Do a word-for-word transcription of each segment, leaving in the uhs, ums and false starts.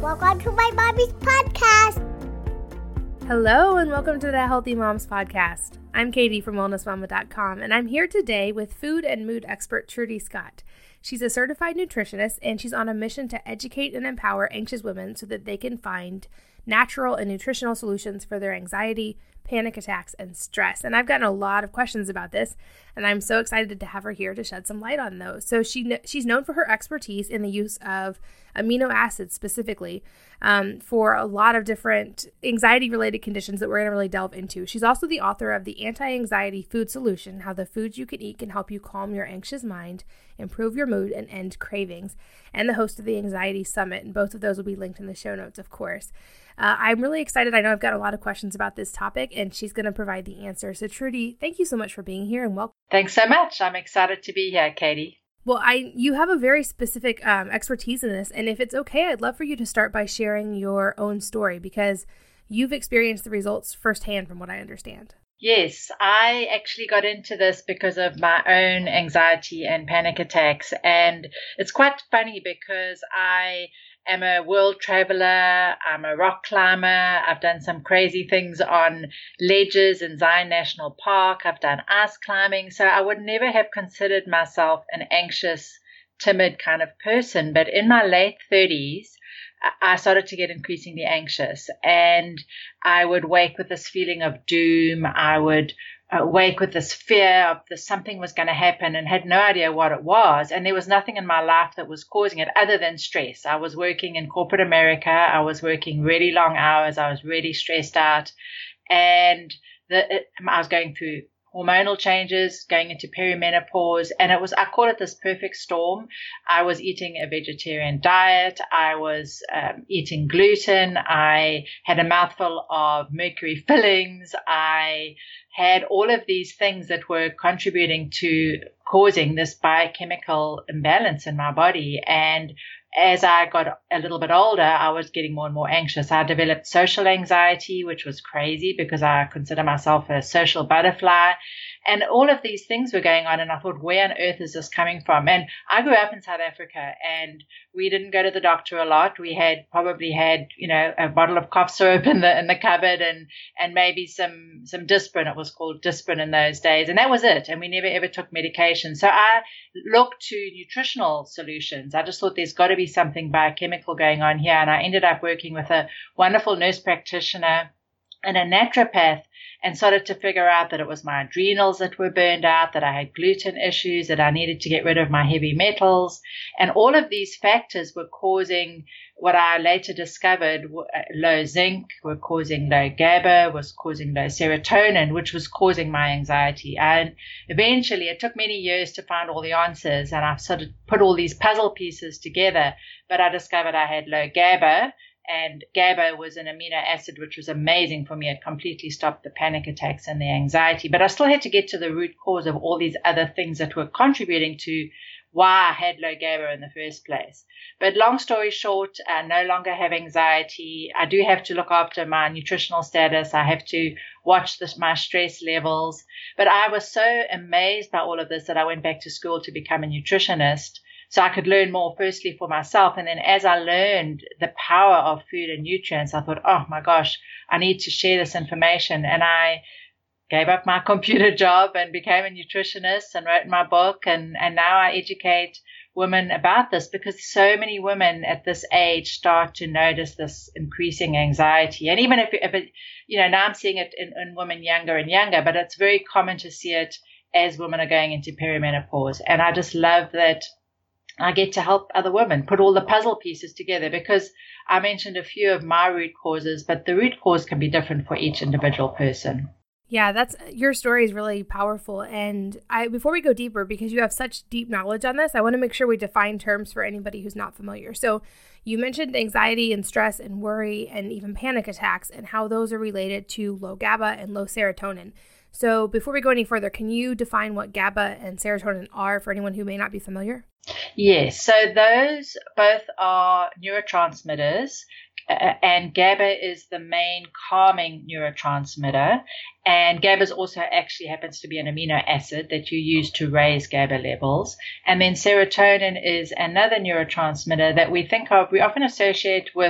welcome to my mommy's podcast. Hello, and welcome to the Healthy Moms Podcast. I'm Katie from wellness mama dot com, and I'm here today with food and mood expert Trudy Scott. She's a certified nutritionist, and she's on a mission to educate and empower anxious women so that they can find natural and nutritional solutions for their anxiety, panic attacks, and stress. And I've gotten a lot of questions about this, and I'm so excited to have her here to shed some light on those. So she she's known for her expertise in the use of amino acids specifically um, for a lot of different anxiety-related conditions that we're going to really delve into. She's also the author of the Anti-Anxiety Food Solution, How the Foods You Can Eat Can Help You Calm Your Anxious Mind, Improve Your Mood, and End Cravings, and the host of the Anxiety Summit. And both of those will be linked in the show notes, of course. Uh, I'm really excited. I know I've got a lot of questions about this topic, and she's going to provide the answer. So Trudy, thank you so much for being here and welcome. Thanks so much. I'm excited to be here, Katie. Well, I you have a very specific um, expertise in this, and if it's okay, I'd love for you to start by sharing your own story because you've experienced the results firsthand from what I understand. Yes, I actually got into this because of my own anxiety and panic attacks, and it's quite funny because I am a world traveler, I'm a rock climber, I've done some crazy things on ledges in Zion National Park, I've done ice climbing, so I would never have considered myself an anxious, timid kind of person, but in my late thirties, I started to get increasingly anxious, and I would wake with this feeling of doom. I would uh, wake with this fear of this, something was going to happen and had no idea what it was. And there was nothing in my life that was causing it other than stress. I was working in corporate America. I was working really long hours. I was really stressed out, and the, it, I was going through hormonal changes, going into perimenopause, and it was, I call it this perfect storm. I was eating a vegetarian diet. I was um, eating gluten. I had a mouthful of mercury fillings. I had all of these things that were contributing to causing this biochemical imbalance in my body. And as I got a little bit older, I was getting more and more anxious. I developed social anxiety, which was crazy because I consider myself a social butterfly. And all of these things were going on, and I thought, where on earth is this coming from? And I grew up in South Africa, and we didn't go to the doctor a lot. We had probably had, you know, a bottle of cough syrup in the in the cupboard, and and maybe some some Disprin. It was called Disprin in those days, and that was it. And we never ever took medication. So I looked to nutritional solutions. I just thought there's got to be something biochemical going on here, and I ended up working with a wonderful nurse practitioner and a naturopath, and started to figure out that it was my adrenals that were burned out, that I had gluten issues, that I needed to get rid of my heavy metals. And all of these factors were causing what I later discovered, low zinc, were causing low GABA, was causing low serotonin, which was causing my anxiety. And eventually, it took many years to find all the answers, and I've sort of put all these puzzle pieces together, but I discovered I had low GABA. And GABA was an amino acid, which was amazing for me. It completely stopped the panic attacks and the anxiety. But I still had to get to the root cause of all these other things that were contributing to why I had low GABA in the first place. But long story short, I no longer have anxiety. I do have to look after my nutritional status. I have to watch this, my stress levels. But I was so amazed by all of this that I went back to school to become a nutritionist, so I could learn more, firstly, for myself. And then as I learned the power of food and nutrients, I thought, oh, my gosh, I need to share this information. And I gave up my computer job and became a nutritionist and wrote my book. And, and now I educate women about this because so many women at this age start to notice this increasing anxiety. And even if, if it, you know, now I'm seeing it in, in women younger and younger, but it's very common to see it as women are going into perimenopause. And I just love that I get to help other women put all the puzzle pieces together, because I mentioned a few of my root causes, but the root cause can be different for each individual person. Yeah, that's your story is really powerful. And I before we go deeper, because you have such deep knowledge on this, I want to make sure we define terms for anybody who's not familiar. So you mentioned anxiety and stress and worry and even panic attacks and how those are related to low GABA and low serotonin. So before we go any further, can you define what GABA and serotonin are for anyone who may not be familiar? Yes, so those both are neurotransmitters, uh, and GABA is the main calming neurotransmitter, and GABA also actually happens to be an amino acid that you use to raise GABA levels. And then serotonin is another neurotransmitter that we think of, we often associate with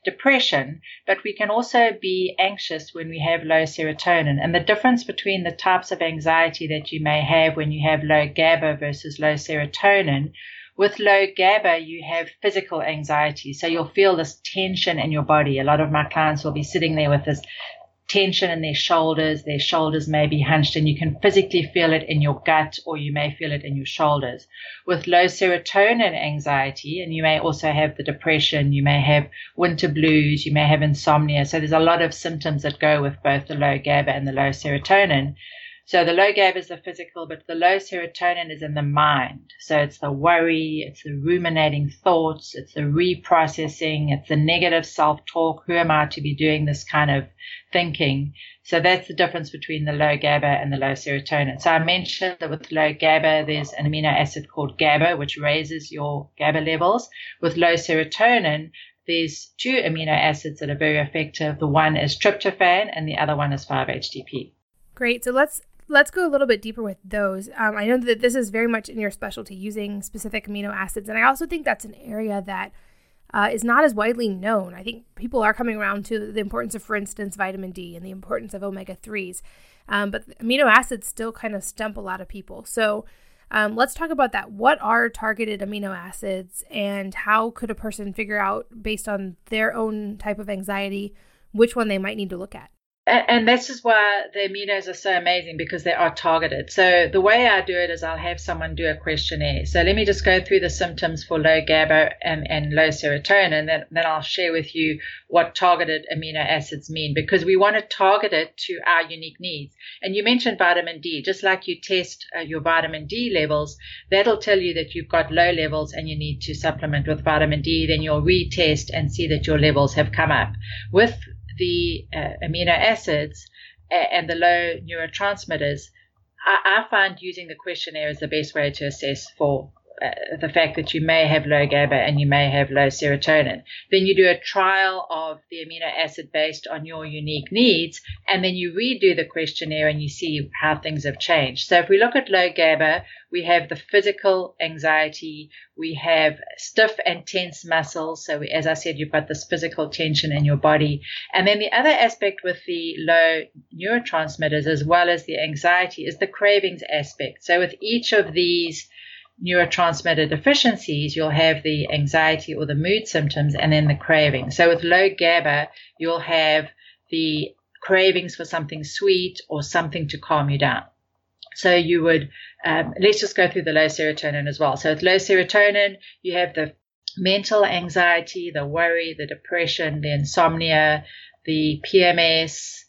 depression, but we can also be anxious when we have low serotonin. And the difference between the types of anxiety that you may have when you have low GABA versus low serotonin, with low GABA, you have physical anxiety. So you'll feel this tension in your body. A lot of my clients will be sitting there with this tension in their shoulders. Their shoulders may be hunched, and you can physically feel it in your gut, or you may feel it in your shoulders. With low serotonin anxiety, and you may also have the depression, you may have winter blues, you may have insomnia. So there's a lot of symptoms that go with both the low GABA and the low serotonin. So the low GABA is the physical, but the low serotonin is in the mind. So it's the worry, it's the ruminating thoughts, it's the reprocessing, it's the negative self-talk. Who am I to be doing this kind of thinking? So that's the difference between the low GABA and the low serotonin. So I mentioned that with low GABA, there's an amino acid called GABA, which raises your GABA levels. With low serotonin, there's two amino acids that are very effective. The one is tryptophan, and the other one is five H T P. Great. So let's Let's go a little bit deeper with those. Um, I know that this is very much in your specialty, using specific amino acids. And I also think that's an area that uh, is not as widely known. I think people are coming around to the importance of, for instance, vitamin D and the importance of omega threes. Um, but amino acids still kind of stump a lot of people. So um, let's talk about that. What are targeted amino acids, and how could a person figure out, based on their own type of anxiety, which one they might need to look at? And this is why the aminos are so amazing, because they are targeted. So the way I do it is I'll have someone do a questionnaire. So let me just go through the symptoms for low GABA and, and low serotonin, and then, then I'll share with you what targeted amino acids mean, because we want to target it to our unique needs. And you mentioned vitamin D. Just like you test uh, your vitamin D levels, that'll tell you that you've got low levels and you need to supplement with vitamin D. Then you'll retest and see that your levels have come up. With the uh, amino acids and the low neurotransmitters, I, I find using the questionnaire is the best way to assess for uh, the fact that you may have low GABA and you may have low serotonin. Then you do a trial of the amino acid based on your unique needs, and then you redo the questionnaire and you see how things have changed. So if we look at low GABA, we have the physical anxiety, we have stiff and tense muscles. So we, as I said, you've got this physical tension in your body. And then the other aspect with the low neurotransmitters, as well as the anxiety, is the cravings aspect. So with each of these neurotransmitter deficiencies, you'll have the anxiety or the mood symptoms, and then the craving. So with low GABA, you'll have the cravings for something sweet or something to calm you down. So you would, um, let's just go through the low serotonin as well. So with low serotonin, you have the mental anxiety, the worry, the depression, the insomnia, the P M S,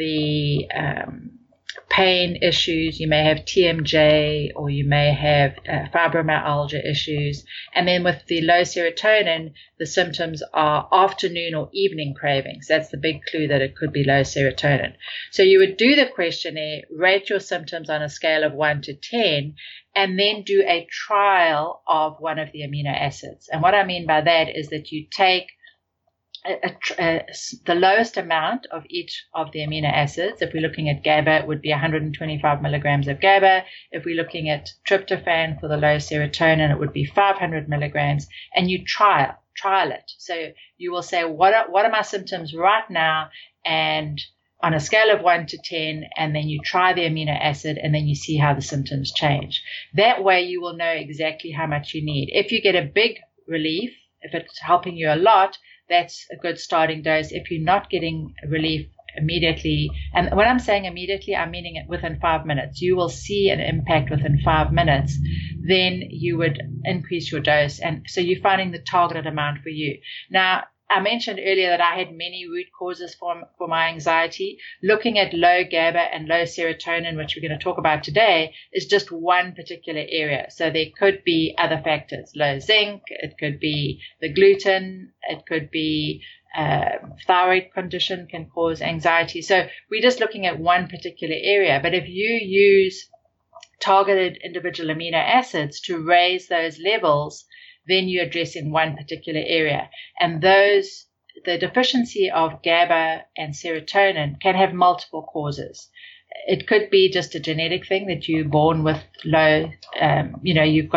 the um, pain issues. You may have T M J, or you may have uh, fibromyalgia issues. And then with the low serotonin, the symptoms are afternoon or evening cravings. That's the big clue that it could be low serotonin. So you would do the questionnaire, rate your symptoms on a scale of one to ten, and then do a trial of one of the amino acids. And what I mean by that is that you take A, a, the lowest amount of each of the amino acids. If we're looking at GABA, it would be one hundred twenty-five milligrams of GABA. If we're looking at tryptophan for the low serotonin, it would be five hundred milligrams. And you trial, trial it. So you will say, what are, what are my symptoms right now? And on a scale of one to ten, and then you try the amino acid, and then you see how the symptoms change. That way you will know exactly how much you need. If you get a big relief, if it's helping you a lot, that's a good starting dose. If you're not getting relief immediately, and when I'm saying immediately, I'm meaning it within five minutes, you will see an impact within five minutes, then you would increase your dose. And so you're finding the targeted amount for you. Now, I mentioned earlier that I had many root causes for, for my anxiety. Looking at low GABA and low serotonin, which we're going to talk about today, is just one particular area. So there could be other factors, low zinc, it could be the gluten, it could be uh, thyroid condition can cause anxiety. So we're just looking at one particular area. But if you use targeted individual amino acids to raise those levels, then you're addressing one particular area. And those, the deficiency of GABA and serotonin can have multiple causes. It could be just a genetic thing that you're born with low, um, you know, you've got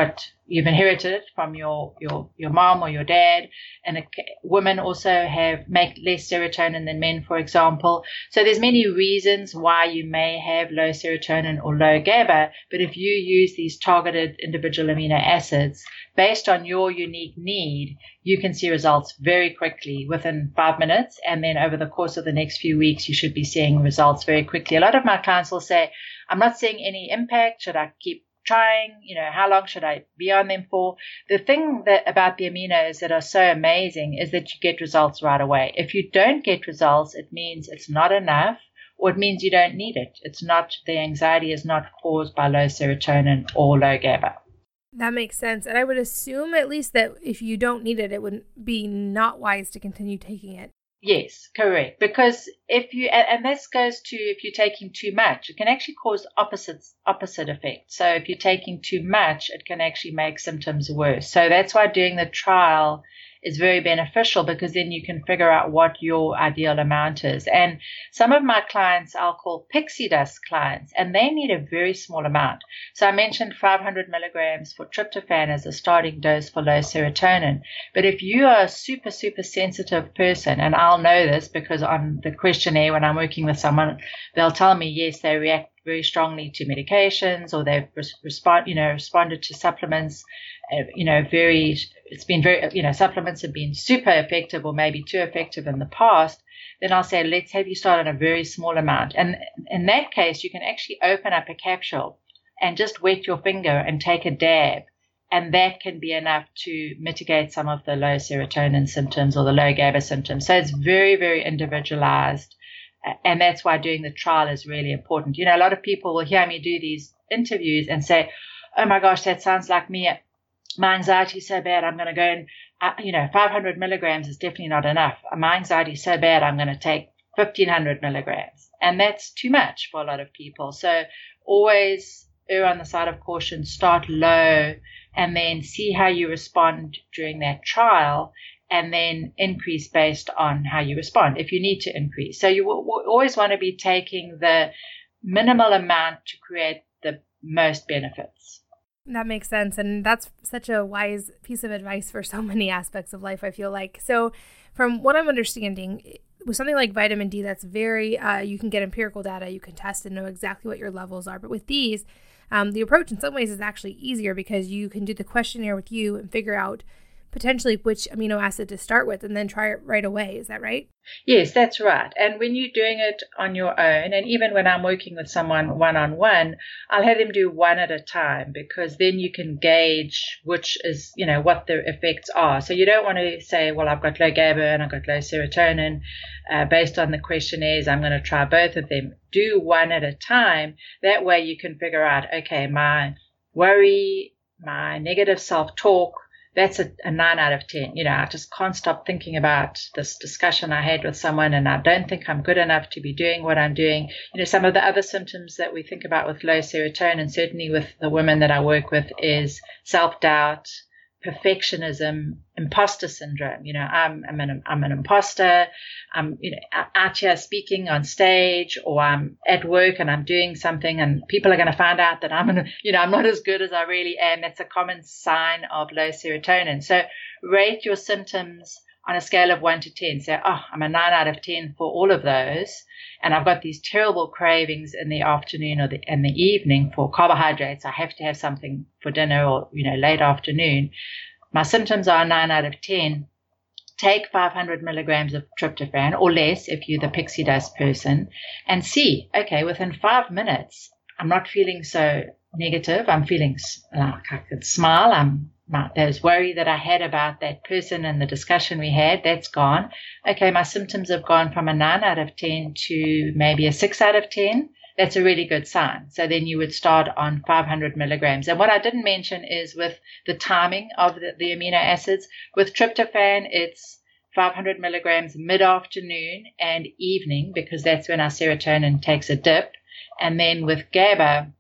you've inherited it from your, your, your mom or your dad. And it, women also have make less serotonin than men, for example. So there's many reasons why you may have low serotonin or low GABA. But if you use these targeted individual amino acids based on your unique need, you can see results very quickly within five minutes. And then over the course of the next few weeks, you should be seeing results very quickly. A lot of my clients will say, I'm not seeing any impact. Should I keep trying? You know, how long should I be on them for? The thing that about the aminos that are so amazing is that you get results right away. If you don't get results, it means it's not enough, or it means you don't need it. It's not, the anxiety is not caused by low serotonin or low GABA. That makes sense. And I would assume at least that if you don't need it, it would be not wise to continue taking it. Yes, correct. Because if you, and this goes to if you're taking too much, it can actually cause opposite, opposite effects. So if you're taking too much, it can actually make symptoms worse. So that's why doing the trial is very beneficial, because then you can figure out what your ideal amount is. And some of my clients I'll call pixie dust clients, and they need a very small amount. So I mentioned five hundred milligrams for tryptophan as a starting dose for low serotonin. But if you are a super, super sensitive person, and I'll know this because on the questionnaire when I'm working with someone, they'll tell me, yes, they react very strongly to medications, or they've respond, you know, responded to supplements, uh, you know, very, it's been very, you know, supplements have been super effective or maybe too effective in the past, then I'll say, let's have you start on a very small amount. And in that case, you can actually open up a capsule and just wet your finger and take a dab. And that can be enough to mitigate some of the low serotonin symptoms or the low GABA symptoms. So it's very, very individualized. And that's why doing the trial is really important. You know, a lot of people will hear me do these interviews and say, oh my gosh, that sounds like me. My anxiety is so bad, I'm going to go and, uh, you know, five hundred milligrams is definitely not enough. My anxiety is so bad, I'm going to take fifteen hundred milligrams. And that's too much for a lot of people. So always err on the side of caution, start low, and then see how you respond during that trial, and then increase based on how you respond, if you need to increase. So you w- w- always want to be taking the minimal amount to create the most benefits. That makes sense. And that's such a wise piece of advice for so many aspects of life, I feel like. So from what I'm understanding, with something like vitamin D, that's very, uh, you can get empirical data, you can test and know exactly what your levels are. But with these, um, the approach in some ways is actually easier, because you can do the questionnaire with you and figure out potentially which amino acid to start with and then try it right away. Is that right? Yes, that's right. And when you're doing it on your own, and even when I'm working with someone one-on-one, I'll have them do one at a time, because then you can gauge which is, you know, what the effects are. So you don't want to say, well, I've got low GABA and I've got low serotonin. Uh, based on the questionnaires, I'm going to try both of them. Do one at a time. That way you can figure out, okay, my worry, my negative self-talk, that's a, a nine out of ten. You know, I just can't stop thinking about this discussion I had with someone, and I don't think I'm good enough to be doing what I'm doing. You know, some of the other symptoms that we think about with low serotonin, certainly with the women that I work with, is self-doubt, perfectionism, imposter syndrome. You know, I'm I'm an I'm an imposter. I'm you know out here speaking on stage, or I'm at work and I'm doing something, and people are going to find out that I'm an, you know I'm not as good as I really am. That's a common sign of low serotonin. So rate your symptoms on a scale of one to ten. Say, oh, I'm a nine out of ten for all of those, and I've got these terrible cravings in the afternoon or the in the evening for carbohydrates. I have to have something for dinner, or you know late afternoon. My symptoms are a nine out of ten. Take five hundred milligrams of tryptophan or less if you're the pixie dust person, and see, okay, within five minutes, I'm not feeling so negative. I'm feeling like I could smile. I'm my, those worry that I had about that person and the discussion we had, that's gone. Okay, my symptoms have gone from a nine out of ten to maybe a six out of ten. That's a really good sign. So then you would start on five hundred milligrams. And what I didn't mention is with the timing of the, the amino acids. With tryptophan, it's five hundred milligrams mid-afternoon and evening, because that's when our serotonin takes a dip. And then with GABA,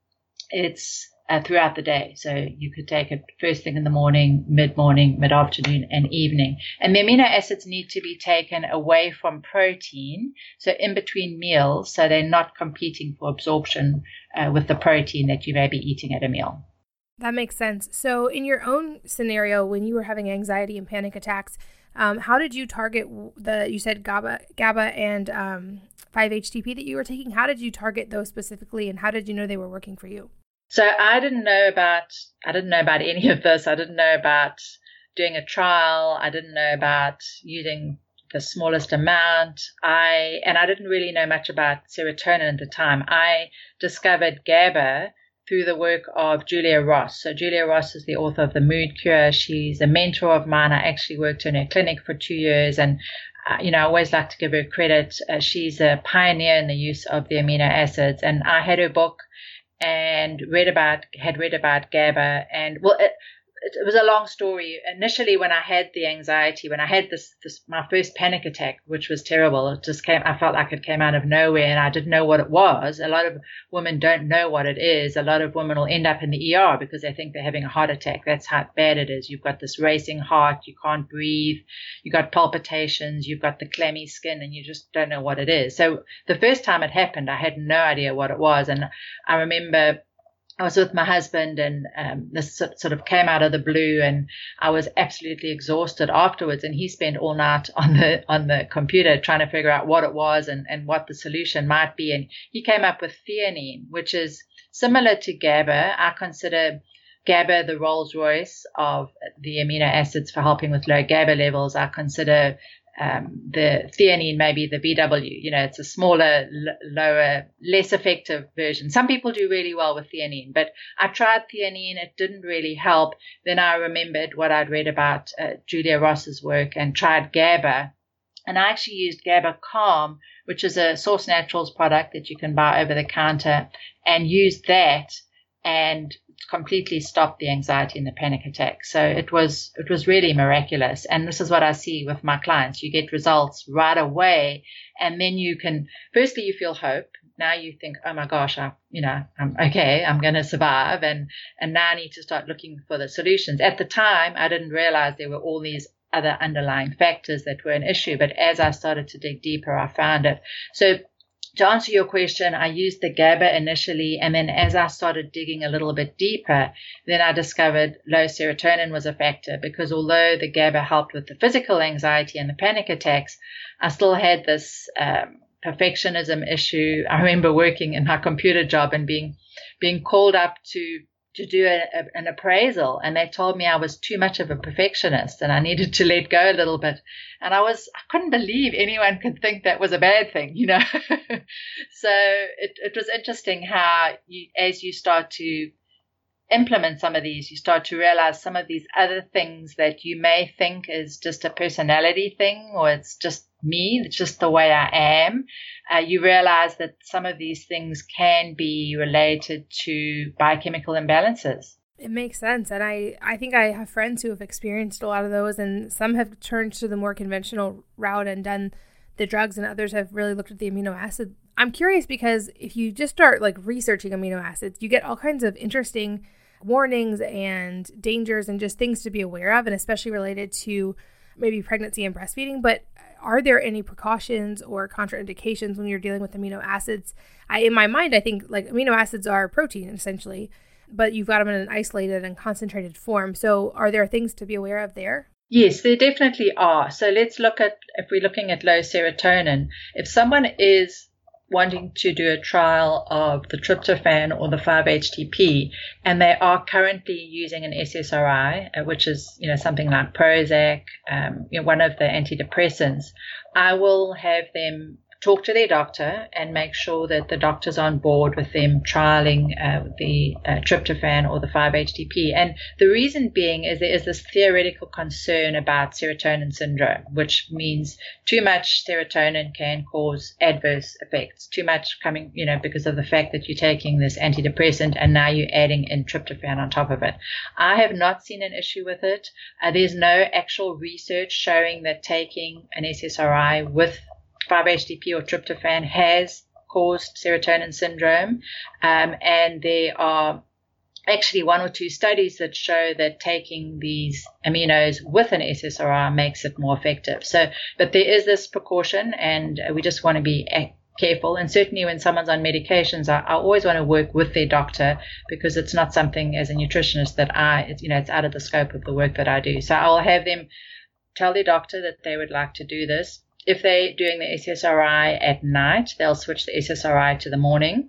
it's uh, throughout the day. So you could take it first thing in the morning, mid-morning, mid-afternoon, and evening. And the amino acids need to be taken away from protein, so in between meals, so they're not competing for absorption uh, with the protein that you may be eating at a meal. That makes sense. So in your own scenario, when you were having anxiety and panic attacks, um, how did you target the, you said GABA, GABA and um, five H T P that you were taking? How did you target those specifically, and how did you know they were working for you? So I didn't know about, I didn't know about any of this. I didn't know about doing a trial. I didn't know about using the smallest amount. I, and I didn't really know much about serotonin at the time. I discovered GABA through the work of Julia Ross. So Julia Ross is the author of The Mood Cure. She's a mentor of mine. I actually worked in her clinic for two years. And, uh, you know, I always like to give her credit. Uh, she's a pioneer in the use of the amino acids. And I had her book and read about, had read about GABA. And, well, it, it was a long story. Initially, when I had the anxiety, when I had this, this, my first panic attack, which was terrible, it just came, I felt like it came out of nowhere and I didn't know what it was. A lot of women don't know what it is. A lot of women will end up in the E R because they think they're having a heart attack. That's how bad it is. You've got this racing heart. You can't breathe. You've got palpitations. You've got the clammy skin and you just don't know what it is. So the first time it happened, I had no idea what it was. And I remember I was with my husband and um, this sort of came out of the blue and I was absolutely exhausted afterwards. And he spent all night on the on the computer trying to figure out what it was and, and what the solution might be. And he came up with theanine, which is similar to GABA. I consider GABA the Rolls Royce of the amino acids for helping with low GABA levels. I consider Um, the theanine may be the V W, you know, it's a smaller, l- lower, less effective version. Some people do really well with theanine, but I tried theanine. It didn't really help. Then I remembered what I'd read about uh, Julia Ross's work and tried GABA. And I actually used GABA Calm, which is a Source Naturals product that you can buy over the counter, and used that and completely stopped the anxiety and the panic attack. So it was it was really miraculous. And this is what I see with my clients. You get results right away, and then you can, firstly, you feel hope. Now you think, oh my gosh, I, you know, I'm okay, I'm going to survive. And, and now I need to start looking for the solutions. At the time, I didn't realize there were all these other underlying factors that were an issue. But as I started to dig deeper, I found it. So to answer your question, I used the GABA initially, and then as I started digging a little bit deeper, then I discovered low serotonin was a factor, because although the GABA helped with the physical anxiety and the panic attacks, I still had this um, perfectionism issue. I remember working in my computer job and being being called up to to do a, a, an appraisal, and they told me I was too much of a perfectionist and I needed to let go a little bit. And I was, I couldn't believe anyone could think that was a bad thing, you know. So it, it was interesting how you, as you start to implement some of these, you start to realize some of these other things that you may think is just a personality thing, or it's just me, it's just the way I am. Uh, you realize that some of these things can be related to biochemical imbalances. It makes sense. And I, I think I have friends who have experienced a lot of those, and some have turned to the more conventional route and done the drugs, and others have really looked at the amino acid. I'm curious because if you just start like researching amino acids, you get all kinds of interesting warnings and dangers and just things to be aware of, and especially related to maybe pregnancy and breastfeeding. But are there any precautions or contraindications when you're dealing with amino acids? I, in my mind, I think like amino acids are protein essentially, but you've got them in an isolated and concentrated form. So are there things to be aware of there? Yes, there definitely are. So let's look at, if we're looking at low serotonin, if someone is wanting to do a trial of the tryptophan or the five H T P, and they are currently using an S S R I, which is, you know, something like Prozac, um, you know, one of the antidepressants, I will have them talk to their doctor and make sure that the doctor's on board with them trialing uh, the uh, tryptophan or the five H T P. And the reason being is there is this theoretical concern about serotonin syndrome, which means too much serotonin can cause adverse effects. Too much coming, you know, because of the fact that you're taking this antidepressant and now you're adding in tryptophan on top of it. I have not seen an issue with it. Uh, there's no actual research showing that taking an S S R I with five H T P or tryptophan has caused serotonin syndrome. Um, and there are actually one or two studies that show that taking these aminos with an S S R I makes it more effective. So, but there is this precaution, and we just want to be careful. And certainly when someone's on medications, I, I always want to work with their doctor, because it's not something as a nutritionist that I, it's, you know, it's out of the scope of the work that I do. So I'll have them tell their doctor that they would like to do this. If they're doing the S S R I at night, they'll switch the S S R I to the morning.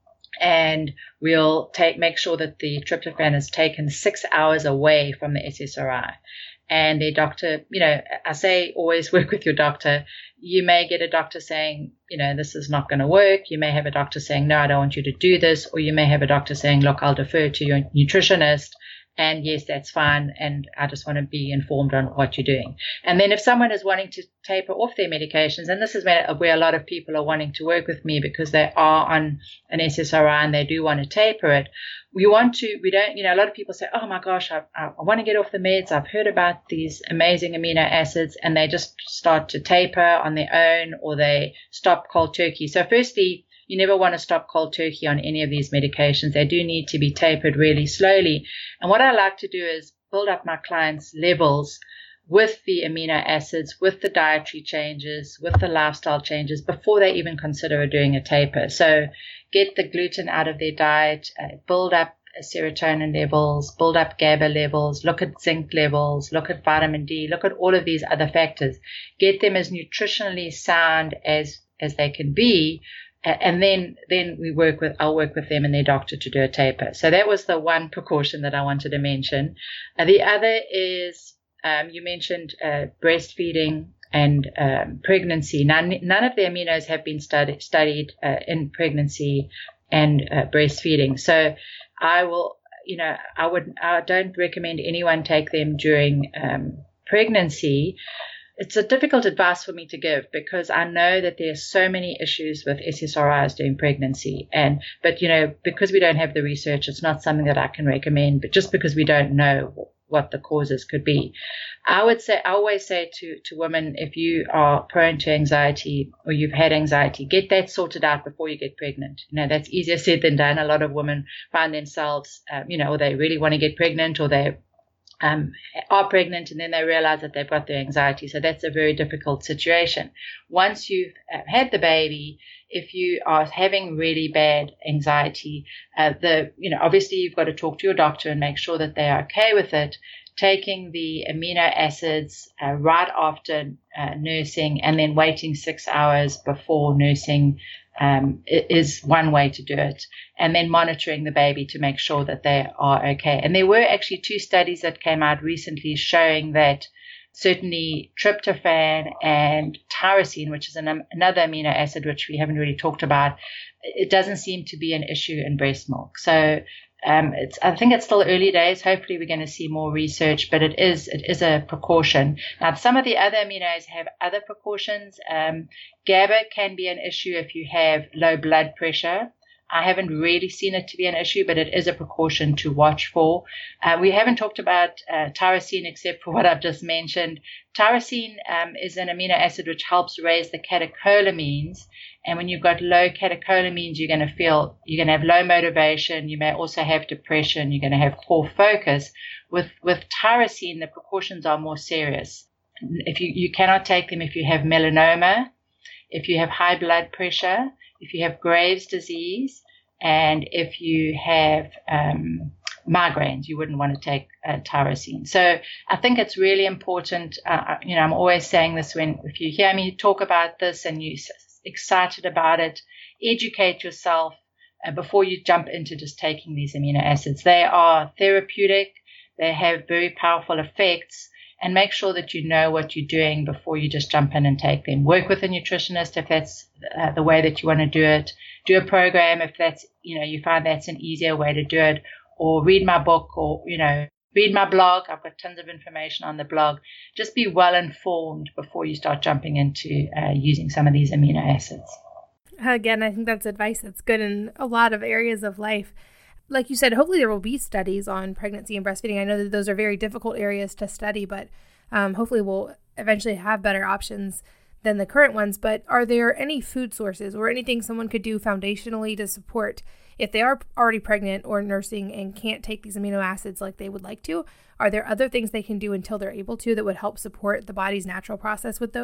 And we'll take make sure that the tryptophan is taken six hours away from the S S R I. And their doctor, you know, I say always work with your doctor. You may get a doctor saying, you know, this is not going to work. You may have a doctor saying, no, I don't want you to do this. Or you may have a doctor saying, look, I'll defer to your nutritionist. And yes, that's fine. And I just want to be informed on what you're doing. And then if someone is wanting to taper off their medications, and this is where, where a lot of people are wanting to work with me, because they are on an S S R I and they do want to taper it. We want to, we don't, you know, a lot of people say, oh my gosh, I, I, I want to get off the meds. I've heard about these amazing amino acids, and they just start to taper on their own, or they stop cold turkey. So firstly, you never want to stop cold turkey on any of these medications. They do need to be tapered really slowly. And what I like to do is build up my clients' levels with the amino acids, with the dietary changes, with the lifestyle changes before they even consider doing a taper. So get the gluten out of their diet, uh, build up serotonin levels, build up GABA levels, look at zinc levels, look at vitamin D, look at all of these other factors. Get them as nutritionally sound as, as they can be. And then, then we work with, I'll work with them and their doctor to do a taper. So that was the one precaution that I wanted to mention. Uh, the other is, um, you mentioned uh, breastfeeding and um, pregnancy. None, none of the aminos have been studied, studied uh, in pregnancy and uh, breastfeeding. So I will, you know, I would, I don't recommend anyone take them during um, pregnancy. It's a difficult advice for me to give, because I know that there are so many issues with S S R Is during pregnancy. And, but, you know, because we don't have the research, it's not something that I can recommend, but just because we don't know what the causes could be. I would say, I always say to, to women, if you are prone to anxiety or you've had anxiety, get that sorted out before you get pregnant. You know, that's easier said than done. A lot of women find themselves, um, you know, or they really want to get pregnant, or they Um, are pregnant and then they realize that they've got their anxiety. So that's a very difficult situation. Once you've uh, had the baby, if you are having really bad anxiety, uh, the you know obviously you've got to talk to your doctor and make sure that they are okay with it. Taking the amino acids uh, right after uh, nursing, and then waiting six hours before nursing um, is one way to do it. And then monitoring the baby to make sure that they are okay. And there were actually two studies that came out recently showing that certainly tryptophan and tyrosine, which is an, another amino acid which we haven't really talked about, it doesn't seem to be an issue in breast milk. So Um, it's, I think it's still early days. Hopefully we're going to see more research, but it is, it is a precaution. Now, some of the other aminos have other precautions. Um, GABA can be an issue if you have low blood pressure. I haven't really seen it to be an issue, but it is a precaution to watch for. Uh, we haven't talked about uh, tyrosine except for what I've just mentioned. Tyrosine um, is an amino acid which helps raise the catecholamines. And when you've got low catecholamines, you're going to feel, you're going to have low motivation. You may also have depression. You're going to have poor focus. With, with tyrosine, the precautions are more serious. If you, you cannot take them if you have melanoma, if you have high blood pressure, if you have Graves' disease, and if you have um, migraines, you wouldn't want to take uh, tyrosine. So I think it's really important. Uh, you know, I'm always saying this when, if you hear me talk about this and you're excited about it, educate yourself uh, before you jump into just taking these amino acids. They are therapeutic. They have very powerful effects. And make sure that you know what you're doing before you just jump in and take them. Work with a nutritionist if that's uh, the way that you want to do it. Do a program if that's, you know, you find that's an easier way to do it. Or read my book, or, you know, read my blog. I've got tons of information on the blog. Just be well informed before you start jumping into uh, using some of these amino acids. Again, I think that's advice that's good in a lot of areas of life. Like you said, hopefully there will be studies on pregnancy and breastfeeding. I know that those are very difficult areas to study, but um, hopefully we'll eventually have better options than the current ones. But are there any food sources or anything someone could do foundationally to support if they are already pregnant or nursing and can't take these amino acids like they would like to? Are there other things they can do until they're able to that would help support the body's natural process with those?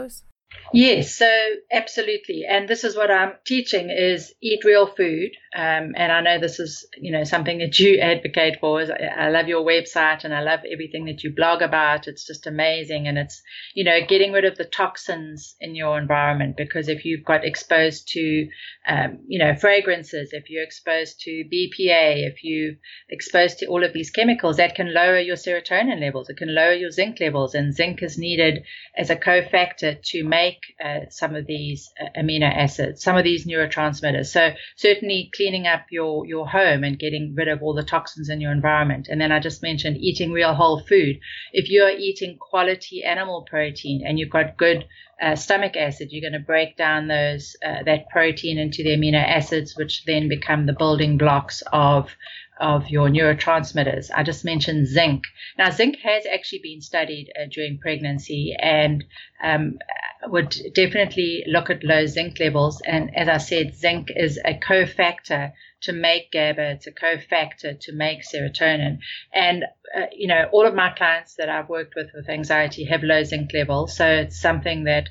Yes, so absolutely. And this is what I'm teaching is eat real food. Um, and I know this is, you know, something that you advocate for. Is I, I love your website and I love everything that you blog about. It's just amazing. And it's, you know, getting rid of the toxins in your environment, because if you've got exposed to, um, you know, fragrances, if you're exposed to B P A, if you're exposed to all of these chemicals, that can lower your serotonin levels. It can lower your zinc levels. And zinc is needed as a cofactor to make Uh, some of these uh, amino acids, some of these neurotransmitters. So certainly cleaning up your, your home and getting rid of all the toxins in your environment. And then I just mentioned eating real whole food. If you're eating quality animal protein and you've got good uh, stomach acid, you're going to break down those uh, that protein into the amino acids, which then become the building blocks of of your neurotransmitters. I just mentioned zinc. Now, zinc has actually been studied uh, during pregnancy and um, would definitely look at low zinc levels. And as I said, zinc is a cofactor to make GABA. It's a cofactor to make serotonin. And, uh, you know, all of my clients that I've worked with with anxiety have low zinc levels. So it's something that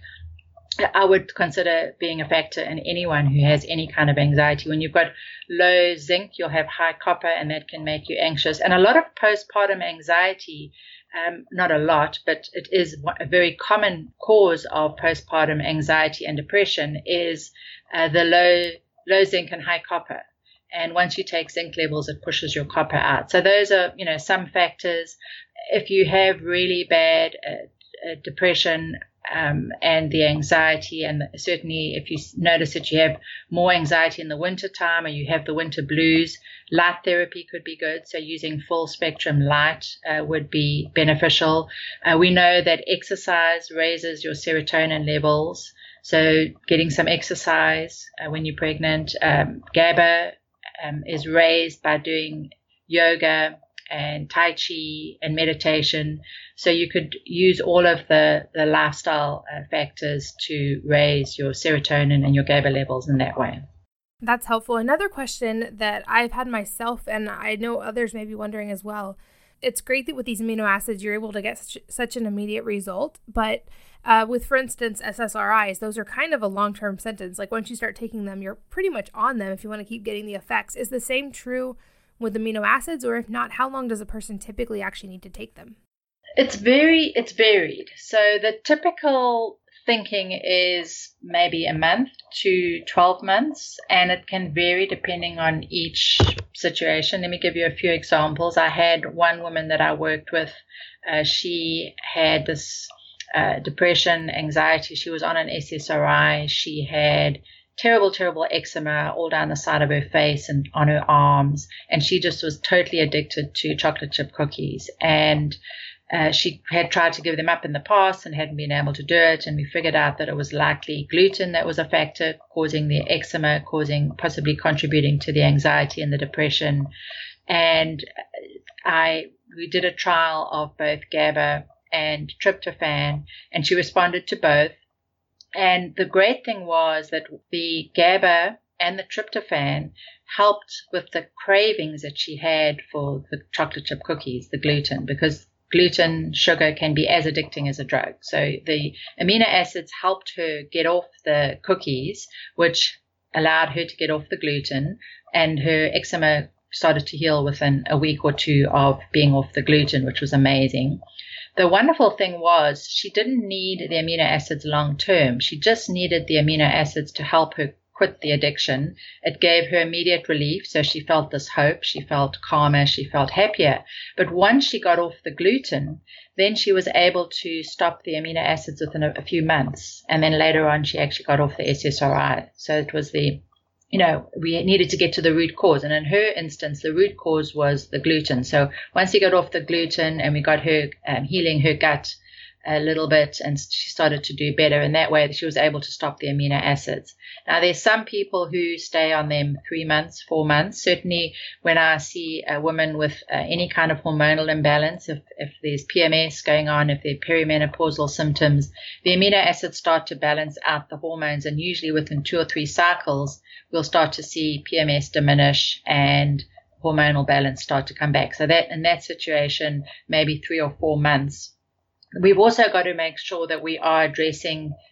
I would consider being a factor in anyone who has any kind of anxiety. When you've got low zinc, you'll have high copper, and that can make you anxious. And a lot of postpartum anxiety, um, not a lot, but it is a very common cause of postpartum anxiety and depression, is uh, the low low zinc and high copper. And once you take zinc levels, it pushes your copper out. So those are, you know, some factors. If you have really bad uh, uh, depression, Um, and the anxiety, and certainly if you notice that you have more anxiety in the winter time or you have the winter blues, light therapy could be good. So using full spectrum light uh, would be beneficial. Uh, we know that exercise raises your serotonin levels. So getting some exercise uh, when you're pregnant. Um, GABA um, is raised by doing yoga and Tai Chi and meditation. So you could use all of the, the lifestyle uh, factors to raise your serotonin and your GABA levels in that way. That's helpful. Another question that I've had myself, and I know others may be wondering as well, it's great that with these amino acids, you're able to get such, such an immediate result. But uh, with, for instance, S S R Is, those are kind of a long-term sentence. Like once you start taking them, you're pretty much on them if you want to keep getting the effects. Is the same true with amino acids, or if not, how long does a person typically actually need to take them? It's very, it's varied. So the typical thinking is maybe a month to twelve months, and it can vary depending on each situation. Let me give you a few examples. I had one woman that I worked with. Uh, she had this uh, depression, anxiety. She was on an S S R I. She had terrible, terrible eczema all down the side of her face and on her arms. And she just was totally addicted to chocolate chip cookies. And uh, she had tried to give them up in the past and hadn't been able to do it. And we figured out that it was likely gluten that was a factor causing the eczema, causing, possibly contributing to the anxiety and the depression. And I, we did a trial of both GABA and tryptophan, and she responded to both. And the great thing was that the GABA and the tryptophan helped with the cravings that she had for the chocolate chip cookies, the gluten, because gluten, sugar can be as addicting as a drug. So the amino acids helped her get off the cookies, which allowed her to get off the gluten, and her eczema started to heal within a week or two of being off the gluten, which was amazing. The wonderful thing was she didn't need the amino acids long term. She just needed the amino acids to help her quit the addiction. It gave her immediate relief, so she felt this hope. She felt calmer. She felt happier. But once she got off the gluten, then she was able to stop the amino acids within a, a few months. And then later on, she actually got off the S S R I. So it was the You know, we needed to get to the root cause. And in her instance, the root cause was the gluten. So once she got off the gluten and we got her um, healing her gut a little bit, and she started to do better in that way, she was able to stop the amino acids. Now, there's some people who stay on them three months, four months. Certainly when I see a woman with uh, any kind of hormonal imbalance, if, if there's P M S going on, if there are perimenopausal symptoms, the amino acids start to balance out the hormones, and usually within two or three cycles, we'll start to see P M S diminish and hormonal balance start to come back. So that in that situation, maybe three or four months. We've also got to make sure that we are addressing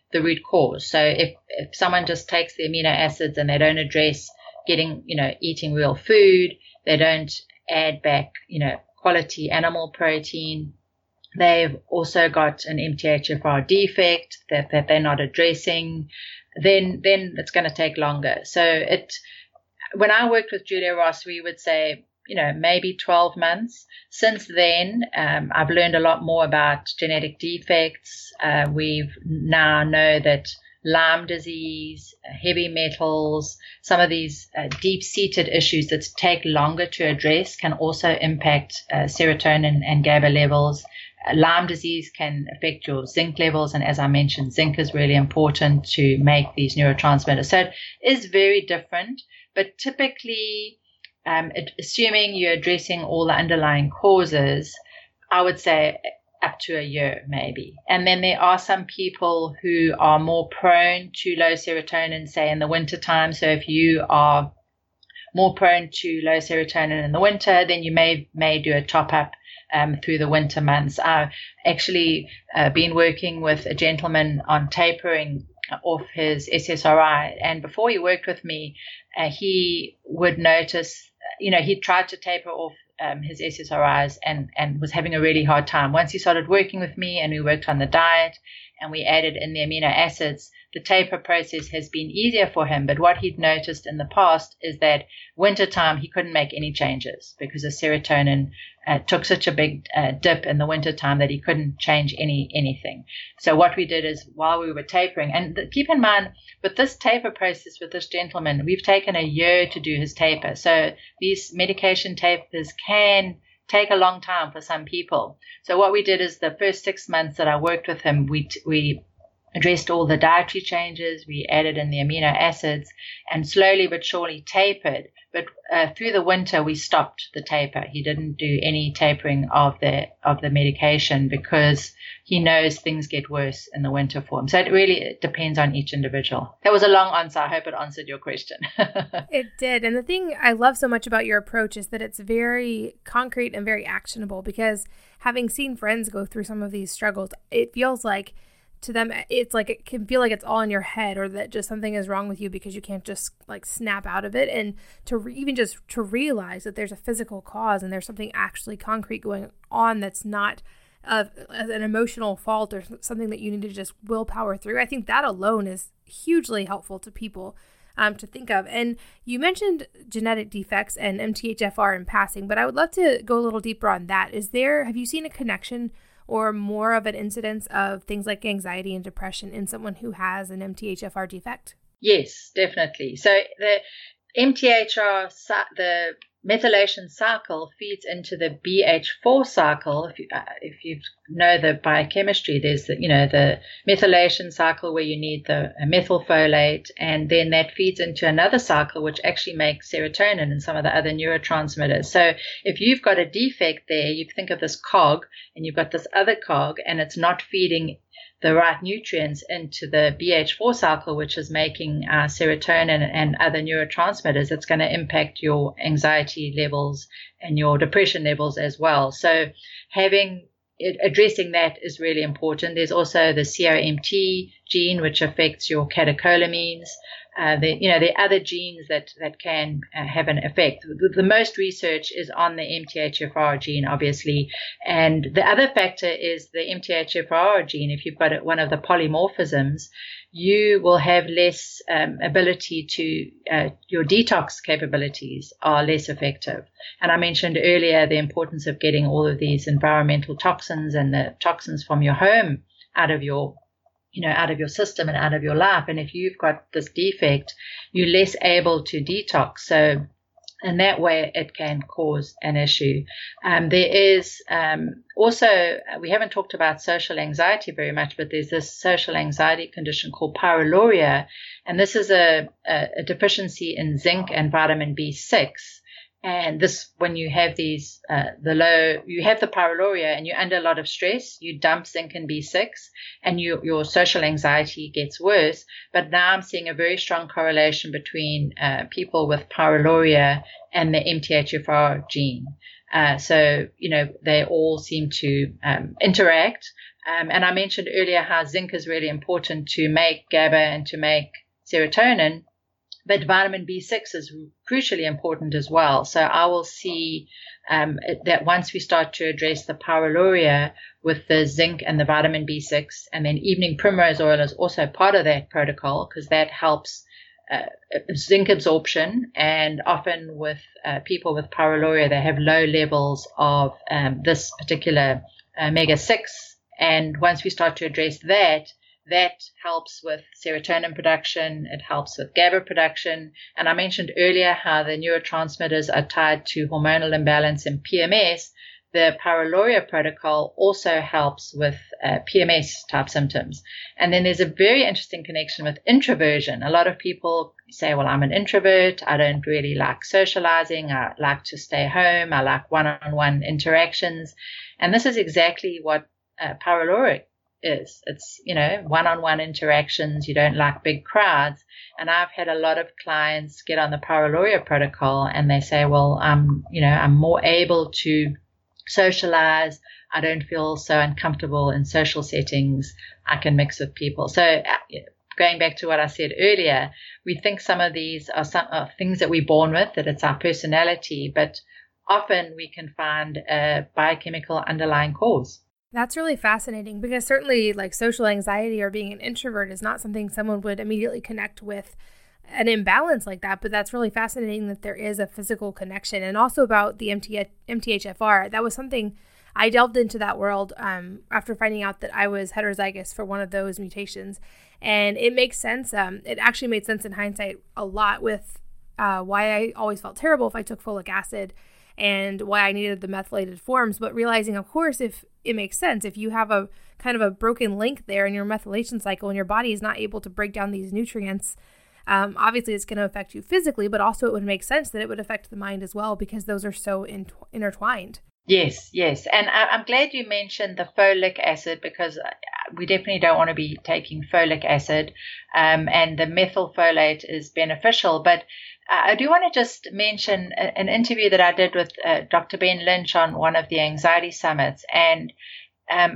the root cause. So if, if someone just takes the amino acids and they don't address getting, you know, eating real food, they don't add back, you know, quality animal protein, they've also got an M T H F R defect that, that they're not addressing, then then it's going to take longer. So it, when I worked with Julia Ross, we would say, you know, maybe twelve months. Since then, um, I've learned a lot more about genetic defects. Uh, we've now know that Lyme disease, heavy metals, some of these uh, deep-seated issues that take longer to address can also impact uh, serotonin and GABA levels. Uh, Lyme disease can affect your zinc levels, and as I mentioned, zinc is really important to make these neurotransmitters. So it is very different, but typically, um, it, assuming you're addressing all the underlying causes, I would say up to a year maybe. And then there are some people who are more prone to low serotonin, say in the winter time. So if you are more prone to low serotonin in the winter, then you may may do a top up um, through the winter months. I've actually uh, been working with a gentleman on tapering off his S S R I, and before he worked with me, uh, he would notice, you know, he tried to taper off Um, his S S R Is and, and was having a really hard time. Once he started working with me and we worked on the diet and we added in the amino acids, the taper process has been easier for him. But what he'd noticed in the past is that wintertime he couldn't make any changes because the serotonin uh, took such a big uh, dip in the wintertime that he couldn't change any anything. So what we did is while we were tapering, and th- keep in mind with this taper process with this gentleman, we've taken a year to do his taper. So these medication tapers can take a long time for some people. So what we did is the first six months that I worked with him, we t- we addressed all the dietary changes, we added in the amino acids, and slowly but surely tapered. But uh, through the winter, we stopped the taper. He didn't do any tapering of the of the medication because he knows things get worse in the winter for him. So it really depends on each individual. That was a long answer. I hope it answered your question. It did. And the thing I love so much about your approach is that it's very concrete and very actionable, because having seen friends go through some of these struggles, it feels like to them, it's like it can feel like it's all in your head, or that just something is wrong with you because you can't just like snap out of it. And to re- even just to realize that there's a physical cause and there's something actually concrete going on that's not uh, an emotional fault or something that you need to just willpower through. I think that alone is hugely helpful to people um, to think of. And you mentioned genetic defects and M T H F R in passing, but I would love to go a little deeper on that. Is there, have you seen a connection or more of an incidence of things like anxiety and depression in someone who has an M T H F R defect? Yes, definitely. So the M T H R, the methylation cycle, feeds into the B H four cycle. If you, uh, if you know the biochemistry, there's the, you know, the methylation cycle where you need the methylfolate, and then that feeds into another cycle which actually makes serotonin and some of the other neurotransmitters. So if you've got a defect there, you think of this cog and you've got this other cog, and it's not feeding the right nutrients into the B H four cycle, which is making uh, serotonin and other neurotransmitters, it's going to impact your anxiety levels and your depression levels as well. So having it, addressing that is really important. There's also the C O M T gene, which affects your catecholamines. Uh, the, you know, there are other genes that, that can uh, have an effect. The, the most research is on the M T H F R gene, obviously. And the other factor is the M T H F R gene. If you've got one of the polymorphisms, you will have less um, ability to, uh, your detox capabilities are less effective. And I mentioned earlier the importance of getting all of these environmental toxins and the toxins from your home out of your you know, out of your system and out of your life. And if you've got this defect, you're less able to detox. So in that way, it can cause an issue. Um, there is um, also, we haven't talked about social anxiety very much, but there's this social anxiety condition called pyroluria. And this is a, a, a deficiency in zinc and vitamin B six. And this, when you have these, uh, the low, you have the pyroluria and you're under a lot of stress, you dump zinc and B six, and you, your social anxiety gets worse. But now I'm seeing a very strong correlation between uh, people with pyroluria and the M T H F R gene. Uh, so, you know, they all seem to um, interact. Um, and I mentioned earlier how zinc is really important to make GABA and to make serotonin, but vitamin B six is crucially important as well. So I will see um, that once we start to address the pyroluria with the zinc and the vitamin B six, and then evening primrose oil is also part of that protocol because that helps uh, zinc absorption. And often with uh, people with pyroluria, they have low levels of um, this particular omega six. And once we start to address that, that helps with serotonin production. It helps with GABA production. And I mentioned earlier how the neurotransmitters are tied to hormonal imbalance and P M S. The pyroluria protocol also helps with uh, P M S type symptoms. And then there's a very interesting connection with introversion. A lot of people say, well, I'm an introvert. I don't really like socializing. I like to stay home. I like one-on-one interactions. And this is exactly what uh, pyroluria is. It's, you know, one-on-one interactions. You don't like big crowds. And I've had a lot of clients get on the pyroluria protocol and they say, well, I'm, you know, I'm more able to socialize. I don't feel so uncomfortable in social settings. I can mix with people. So uh, going back to what I said earlier, we think some of these are some are things that we're born with, that it's our personality, but often we can find a biochemical underlying cause. That's really fascinating because certainly like social anxiety or being an introvert is not something someone would immediately connect with an imbalance like that. But that's really fascinating that there is a physical connection. And also about the M T H F R, that was something I delved into that world um, after finding out that I was heterozygous for one of those mutations. And it makes sense. Um, it actually made sense in hindsight a lot with uh, why I always felt terrible if I took folic acid and why I needed the methylated forms, but realizing, of course, if it makes sense, if you have a kind of a broken link there in your methylation cycle and your body is not able to break down these nutrients, um, obviously it's going to affect you physically, but also it would make sense that it would affect the mind as well because those are so in- intertwined. Yes, yes. And I, I'm glad you mentioned the folic acid because we definitely don't want to be taking folic acid, um, and the methylfolate is beneficial, but I do want to just mention an interview that I did with uh, Doctor Ben Lynch on one of the anxiety summits. And um,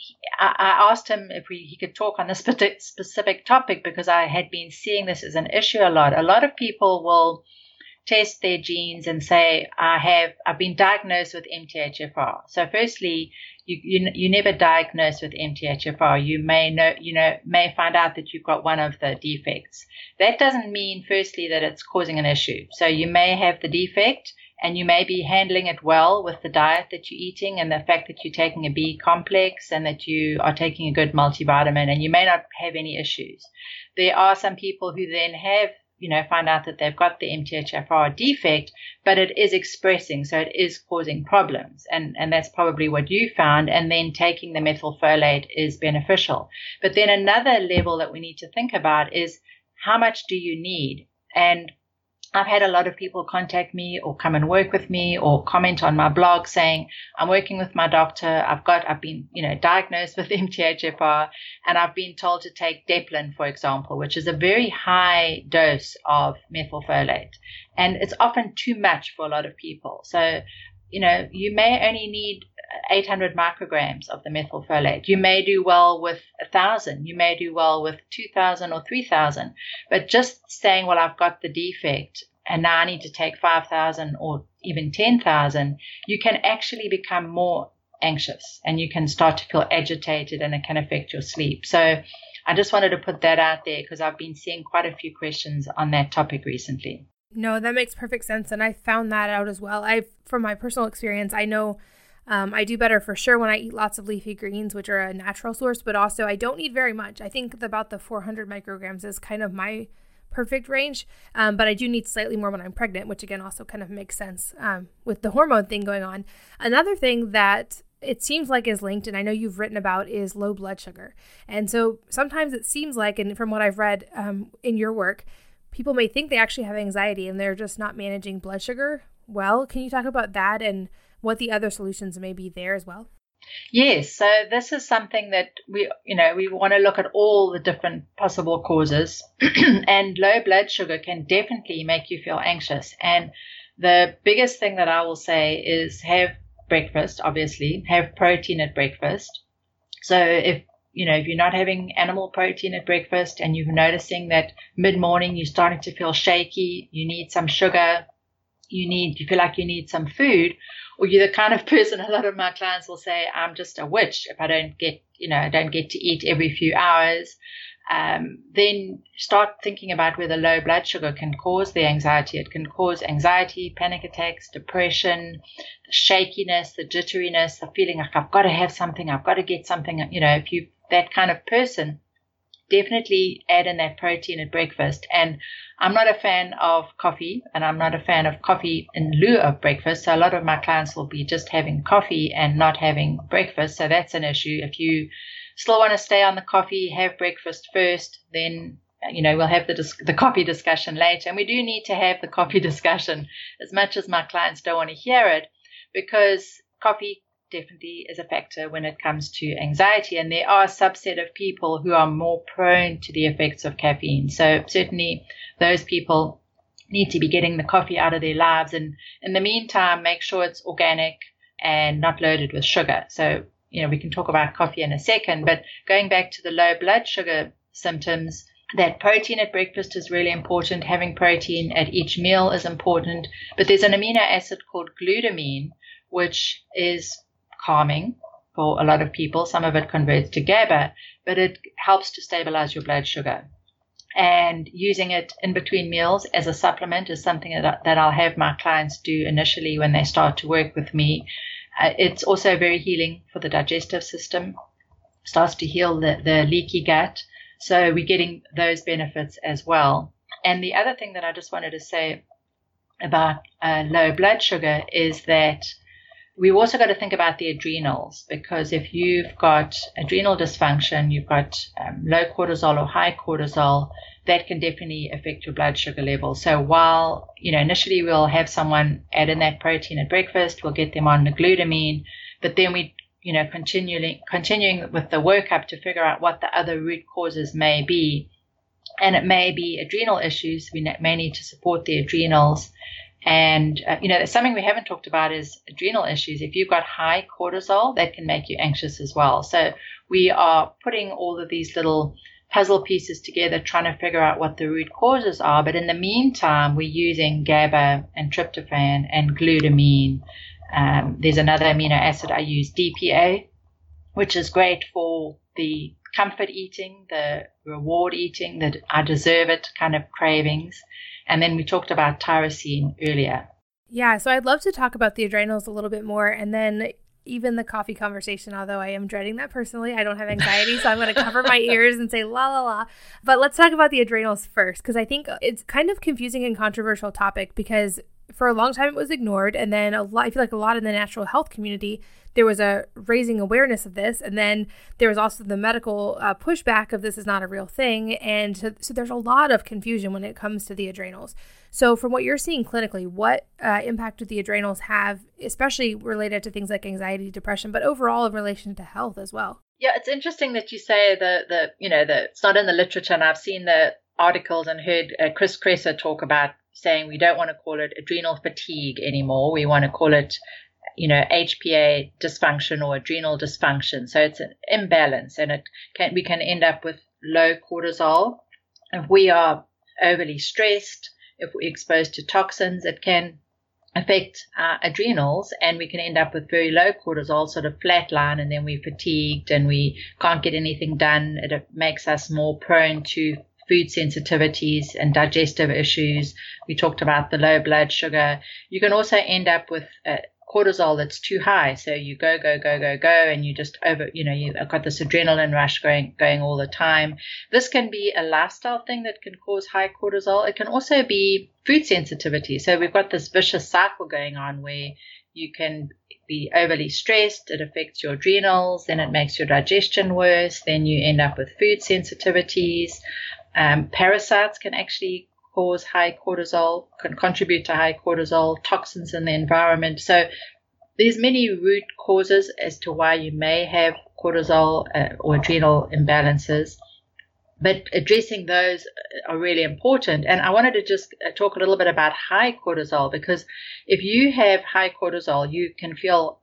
I, I asked him if we, he could talk on this specific topic because I had been seeing this as an issue a lot. A lot of people will test their genes and say, I have, I've been diagnosed with M T H F R. So firstly, you, you, you never diagnosed with M T H F R. You may know, you know, may find out that you've got one of the defects. That doesn't mean firstly that it's causing an issue. So you may have the defect and you may be handling it well with the diet that you're eating and the fact that you're taking a B complex and that you are taking a good multivitamin, and you may not have any issues. There are some people who then have, you know, find out that they've got the M T H F R defect, but it is expressing, so it is causing problems. And, and that's probably what you found. And then taking the methylfolate is beneficial. But then another level that we need to think about is how much do you need? And I've had a lot of people contact me or come and work with me or comment on my blog saying, I'm working with my doctor. I've got, I've been, you know, diagnosed with M T H F R and I've been told to take Deplin, for example, which is a very high dose of methylfolate. And it's often too much for a lot of people. So, you know, you may only need eight hundred micrograms of the methylfolate. You may do well with one thousand. You may do well with two thousand or three thousand. But just saying, well, I've got the defect and now I need to take five thousand or even ten thousand, you can actually become more anxious and you can start to feel agitated and it can affect your sleep. So I just wanted to put that out there because I've been seeing quite a few questions on that topic recently. No, that makes perfect sense. And I found that out as well. I, from my personal experience, I know um, I do better for sure when I eat lots of leafy greens, which are a natural source, but also I don't need very much. I think about the four hundred micrograms is kind of my perfect range, um, but I do need slightly more when I'm pregnant, which again also kind of makes sense um, with the hormone thing going on. Another thing that it seems like is linked, and I know you've written about, is low blood sugar. And so sometimes it seems like, and from what I've read um, in your work, people may think they actually have anxiety and they're just not managing blood sugar well. Can you talk about that and what the other solutions may be there as well? Yes. So this is something that we, you know, we want to look at all the different possible causes and low blood sugar can definitely make you feel anxious. And the biggest thing that I will say is have breakfast, obviously, have protein at breakfast. So if, you know, if you're not having animal protein at breakfast and you're noticing that mid-morning you're starting to feel shaky, you need some sugar, you need, you feel like you need some food, or you're the kind of person, a lot of my clients will say, I'm just a witch if I don't get, you know, I don't get to eat every few hours. Um, then start thinking about whether low blood sugar can cause the anxiety. It can cause anxiety, panic attacks, depression, the shakiness, the jitteriness, the feeling like I've got to have something, I've got to get something. You know, if you're that kind of person, definitely add in that protein at breakfast. And I'm not a fan of coffee, and I'm not a fan of coffee in lieu of breakfast. So a lot of my clients will be just having coffee and not having breakfast. So that's an issue. If you still want to stay on the coffee, have breakfast first, then, you know, we'll have the dis- the coffee discussion later. And we do need to have the coffee discussion as much as my clients don't want to hear it, because coffee definitely is a factor when it comes to anxiety. And there are a subset of people who are more prone to the effects of caffeine. So certainly those people need to be getting the coffee out of their lives. And in the meantime, make sure it's organic and not loaded with sugar. So, you know, we can talk about coffee in a second, but going back to the low blood sugar symptoms, that protein at breakfast is really important. Having protein at each meal is important. But there's an amino acid called glutamine, which is calming for a lot of people. Some of it converts to GABA, but it helps to stabilize your blood sugar. And using it in between meals as a supplement is something that, that I'll have my clients do initially when they start to work with me. Uh, it's also very healing for the digestive system, starts to heal the, the leaky gut. So we're getting those benefits as well. And the other thing that I just wanted to say about uh, low blood sugar is that we've also got to think about the adrenals, because if you've got adrenal dysfunction, you've got um, low cortisol or high cortisol, that can definitely affect your blood sugar level. So while, you know, initially we'll have someone add in that protein at breakfast, we'll get them on the glutamine, but then we, you know, continually continuing with the workup to figure out what the other root causes may be. And it may be adrenal issues. We may need to support the adrenals. And, uh, you know, something we haven't talked about is adrenal issues. If you've got high cortisol, that can make you anxious as well. So we are putting all of these little puzzle pieces together, trying to figure out what the root causes are. But in the meantime, we're using GABA and tryptophan and glutamine. Um, there's another amino acid I use, D P A, which is great for the comfort eating, the reward eating, the I deserve it kind of cravings. And then we talked about tyrosine earlier. Yeah, so I'd love to talk about the adrenals a little bit more, and then even the coffee conversation, although I am dreading that personally. I don't have anxiety, so I'm going to cover my ears and say la la la. But let's talk about the adrenals first, because I think it's kind of confusing and controversial topic, because for a long time it was ignored, and then a lot, I feel like a lot in the natural health community, there was a raising awareness of this, and then there was also the medical uh, pushback of this is not a real thing, and so, so there's a lot of confusion when it comes to the adrenals. So from what you're seeing clinically, what uh, impact do the adrenals have, especially related to things like anxiety, depression, but overall in relation to health as well? Yeah, it's interesting that you say the, the you know, the it's not in the literature, and I've seen the articles and heard uh, Chris Kresser talk about saying we don't want to call it adrenal fatigue anymore. We want to call it, you know, H P A dysfunction or adrenal dysfunction. So it's an imbalance, and it can we can end up with low cortisol. If we are overly stressed, if we're exposed to toxins, it can affect our adrenals, and we can end up with very low cortisol, sort of flatline, and then we're fatigued and we can't get anything done. It makes us more prone to food sensitivities and digestive issues. We talked about the low blood sugar. You can also end up with uh, cortisol that's too high. So you go, go, go, go, go, and you just over, you know, you've got this adrenaline rush going, going all the time. This can be a lifestyle thing that can cause high cortisol. It can also be food sensitivity. So we've got this vicious cycle going on where you can be overly stressed. It affects your adrenals. Then it makes your digestion worse. Then you end up with food sensitivities. Um, parasites can actually cause high cortisol, can contribute to high cortisol, toxins in the environment. So there's many root causes as to why you may have cortisol uh, or adrenal imbalances, but addressing those are really important. And I wanted to just talk a little bit about high cortisol, because if you have high cortisol, you can feel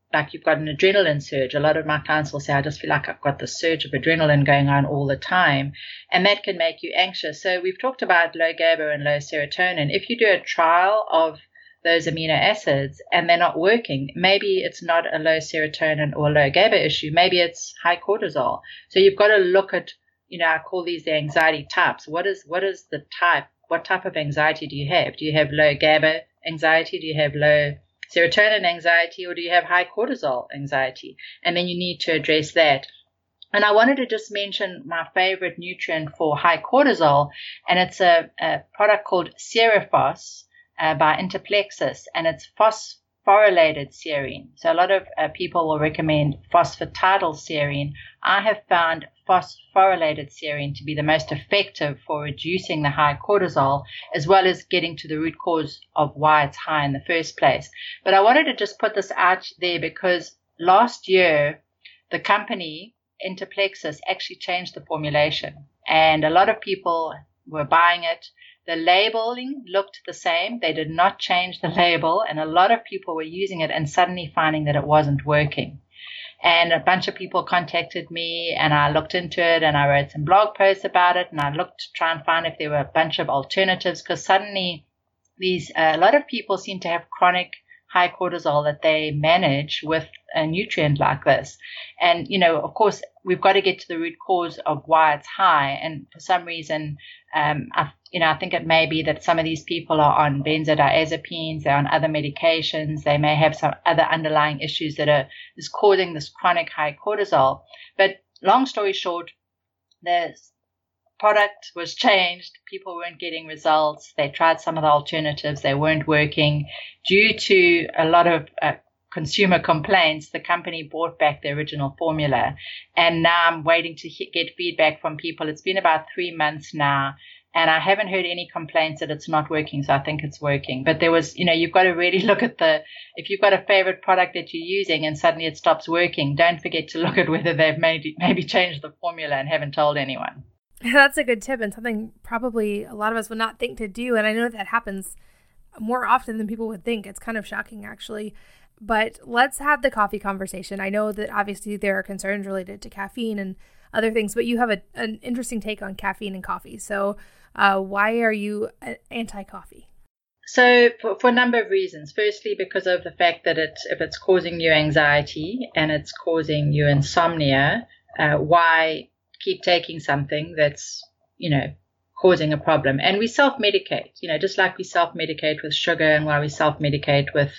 like you've got an adrenaline surge. A lot of my clients will say, I just feel like I've got this surge of adrenaline going on all the time. And that can make you anxious. So we've talked about low GABA and low serotonin. If you do a trial of those amino acids and they're not working, maybe it's not a low serotonin or low GABA issue. Maybe it's high cortisol. So you've got to look at, you know, I call these the anxiety types. What is, what is the type? What type of anxiety do you have? Do you have low GABA anxiety? Do you have low serotonin anxiety, or do you have high cortisol anxiety? And then you need to address that. And I wanted to just mention my favorite nutrient for high cortisol, and it's a, a product called Serifos uh, by Interplexus, and it's phosphorylated serine. So a lot of uh, people will recommend phosphatidylserine. serine. I have found phosphorylated serine to be the most effective for reducing the high cortisol, as well as getting to the root cause of why it's high in the first place. But I wanted to just put this out there because last year, the company Interplexus actually changed the formulation, and a lot of people were buying it. The labeling looked the same. They did not change the label, and a lot of people were using it and suddenly finding that it wasn't working. And a bunch of people contacted me, and I looked into it, and I wrote some blog posts about it, and I looked to try and find if there were a bunch of alternatives, because suddenly these uh, a lot of people seem to have chronic high cortisol that they manage with a nutrient like this. And, you know, of course, we've got to get to the root cause of why it's high. And for some reason, um, I, you know, I think it may be that some of these people are on benzodiazepines, they're on other medications, they may have some other underlying issues that are is causing this chronic high cortisol. But long story short, the product was changed. People weren't getting results. They tried some of the alternatives. They weren't working. Due to a lot of uh, consumer complaints, the company brought back the original formula. And now I'm waiting to he- get feedback from people. It's been about three months now, and I haven't heard any complaints that it's not working. So I think it's working. But there was, you know, you've got to really look at the, if you've got a favorite product that you're using and suddenly it stops working, don't forget to look at whether they've maybe, maybe changed the formula and haven't told anyone. That's a good tip, and something probably a lot of us would not think to do. And I know that happens more often than people would think. It's kind of shocking, actually. But let's have the coffee conversation. I know that obviously there are concerns related to caffeine and other things, but you have a, an interesting take on caffeine and coffee. So uh, why are you anti-coffee? So for, for a number of reasons. Firstly, because of the fact that it's, if it's causing you anxiety and it's causing you insomnia, uh, why keep taking something that's, you know, causing a problem? And we self-medicate, you know, just like we self-medicate with sugar and why we self-medicate with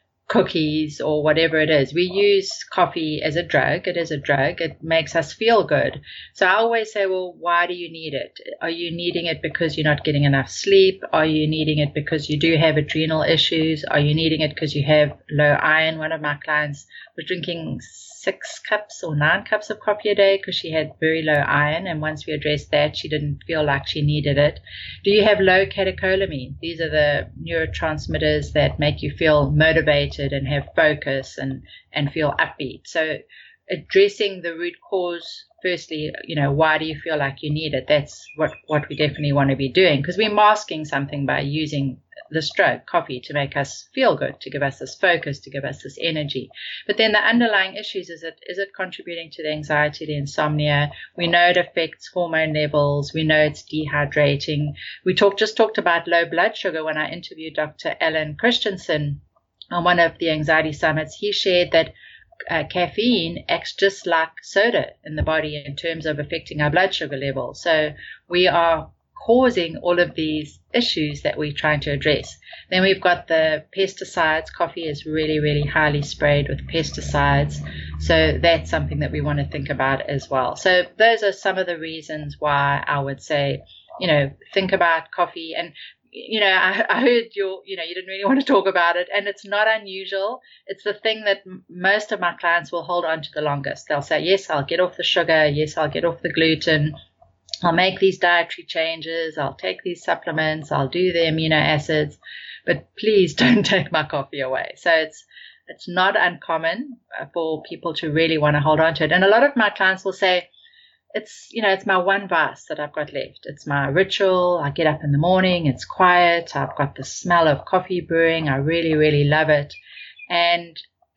cookies or whatever it is. We use coffee as a drug. It is a drug. It makes us feel good. So I always say, well, why do you need it? Are you needing it because you're not getting enough sleep? Are you needing it because you do have adrenal issues? Are you needing it because you have low iron? One of my clients was drinking six cups or nine cups of coffee a day because she had very low iron. And once we addressed that, she didn't feel like she needed it. Do you have low catecholamine? These are the neurotransmitters that make you feel motivated and have focus and, and feel upbeat. So addressing the root cause, firstly, you know, why do you feel like you need it? That's what, what we definitely want to be doing, because we're masking something by using this drug, coffee, to make us feel good, to give us this focus, to give us this energy. But then the underlying issues, is it is it contributing to the anxiety, the insomnia? We know it affects hormone levels. We know it's dehydrating. We talked just talked about low blood sugar when I interviewed Doctor Alan Christensen on one of the anxiety summits. He shared that uh, caffeine acts just like soda in the body in terms of affecting our blood sugar level. So we are causing all of these issues that we're trying to address. Then we've got the pesticides. Coffee is really, really highly sprayed with pesticides. So that's something that we want to think about as well. So those are some of the reasons why I would say, you know, think about coffee. And, you know, I, I heard your, you know, you didn't really want to talk about it, and it's not unusual. It's the thing that m- most of my clients will hold on to the longest. They'll say, yes, I'll get off the sugar. Yes, I'll get off the gluten. I'll make these dietary changes. I'll take these supplements. I'll do the amino acids, but please don't take my coffee away. So it's, it's not uncommon for people to really want to hold on to it. And a lot of my clients will say, it's, you know, it's my one vice that I've got left. It's my ritual. I get up in the morning. It's quiet. I've got the smell of coffee brewing. I really, really love it. And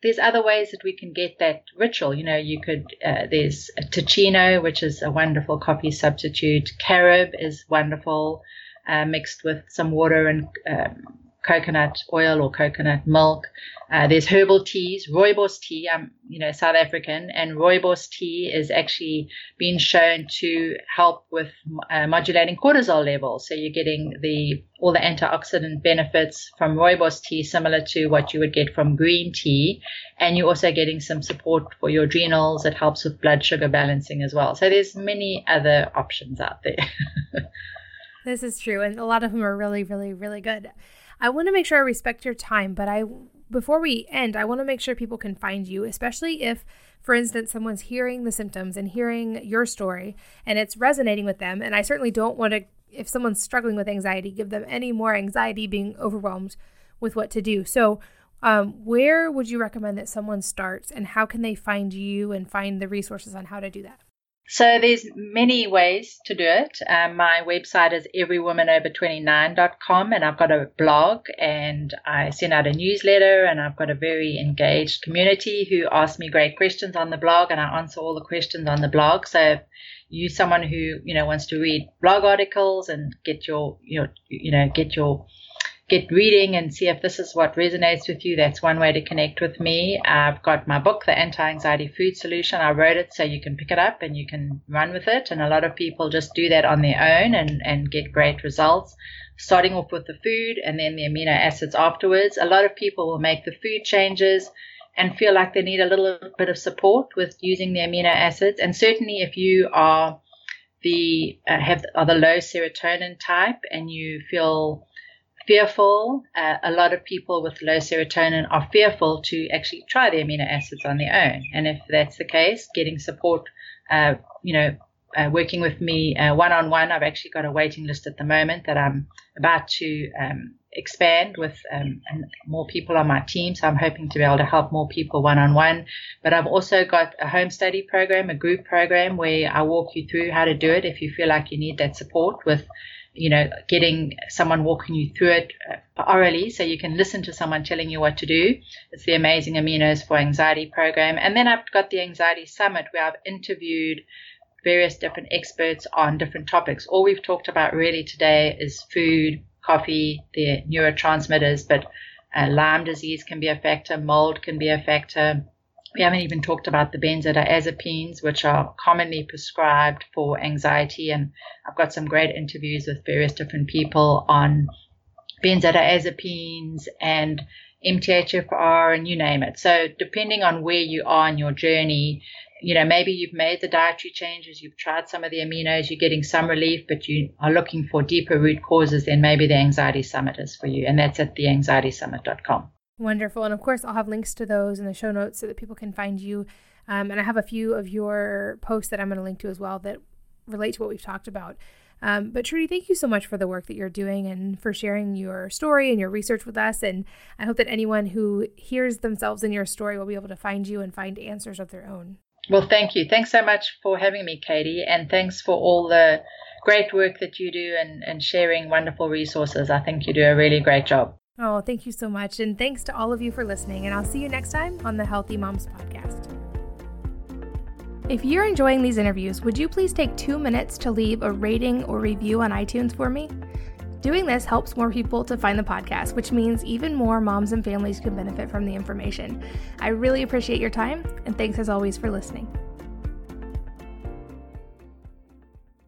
there's other ways that we can get that ritual. You know, you could, uh, there's a Ticino, which is a wonderful coffee substitute. Carob is wonderful, uh, mixed with some water and um, coconut oil or coconut milk. Uh, there's herbal teas, rooibos tea. I'm, you know, South African, and rooibos tea is actually been shown to help with uh, modulating cortisol levels. So you're getting the all the antioxidant benefits from rooibos tea, similar to what you would get from green tea, and you're also getting some support for your adrenals. It helps with blood sugar balancing as well. So there's many other options out there. This is true, and a lot of them are really, really, really good. I want to make sure I respect your time, but I, before we end, I want to make sure people can find you, especially if, for instance, someone's hearing the symptoms and hearing your story and it's resonating with them. And I certainly don't want to, if someone's struggling with anxiety, give them any more anxiety, being overwhelmed with what to do. So um, where would you recommend that someone starts, and how can they find you and find the resources on how to do that? So there's many ways to do it. Um, my website is every woman over twenty-nine dot com, and I've got a blog, and I send out a newsletter, and I've got a very engaged community who ask me great questions on the blog, and I answer all the questions on the blog. So if you're someone who, you know, wants to read blog articles and get your, you know, you know, get your get reading and see if this is what resonates with you, that's one way to connect with me. I've got my book, The Anti-Anxiety Food Solution. I wrote it so you can pick it up and you can run with it. And a lot of people just do that on their own and, and get great results, starting off with the food and then the amino acids afterwards. A lot of people will make the food changes and feel like they need a little bit of support with using the amino acids. And certainly if you are the uh, have are the low serotonin type and you feel fearful, uh, a lot of people with low serotonin are fearful to actually try the amino acids on their own. And if that's the case, getting support, uh, you know, uh, working with me uh, one-on-one, I've actually got a waiting list at the moment that I'm about to um, expand with um, and more people on my team. So I'm hoping to be able to help more people one-on-one. But I've also got a home study program, a group program, where I walk you through how to do it if you feel like you need that support with, you know, getting someone walking you through it uh, orally so you can listen to someone telling you what to do. It's the Amazing Aminos for Anxiety program. And then I've got the Anxiety Summit, where I've interviewed various different experts on different topics. All we've talked about really today is food, coffee, the neurotransmitters, but uh, Lyme disease can be a factor, mold can be a factor. We haven't even talked about the benzodiazepines, which are commonly prescribed for anxiety. And I've got some great interviews with various different people on benzodiazepines and M T H F R and you name it. So depending on where you are in your journey, you know, maybe you've made the dietary changes, you've tried some of the aminos, you're getting some relief, but you are looking for deeper root causes, then maybe the Anxiety Summit is for you. And that's at the anxiety summit dot com. Wonderful. And of course, I'll have links to those in the show notes so that people can find you. Um, and I have a few of your posts that I'm going to link to as well that relate to what we've talked about. Um, but Trudy, thank you so much for the work that you're doing and for sharing your story and your research with us. And I hope that anyone who hears themselves in your story will be able to find you and find answers of their own. Well, thank you. Thanks so much for having me, Katie. And thanks for all the great work that you do and, and sharing wonderful resources. I think you do a really great job. Oh, thank you so much. And thanks to all of you for listening. And I'll see you next time on the Healthy Moms Podcast. If you're enjoying these interviews, would you please take two minutes to leave a rating or review on iTunes for me? Doing this helps more people to find the podcast, which means even more moms and families can benefit from the information. I really appreciate your time, and thanks as always for listening.